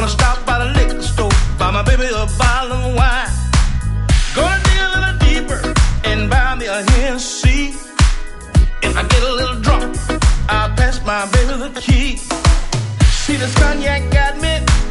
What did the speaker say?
Gonna stop by the liquor store, buy my baby a bottle of wine. Gonna dig a little deeper and buy me a Hennessy. If I get a little drunk, I'll pass my baby the key. See, this cognac got me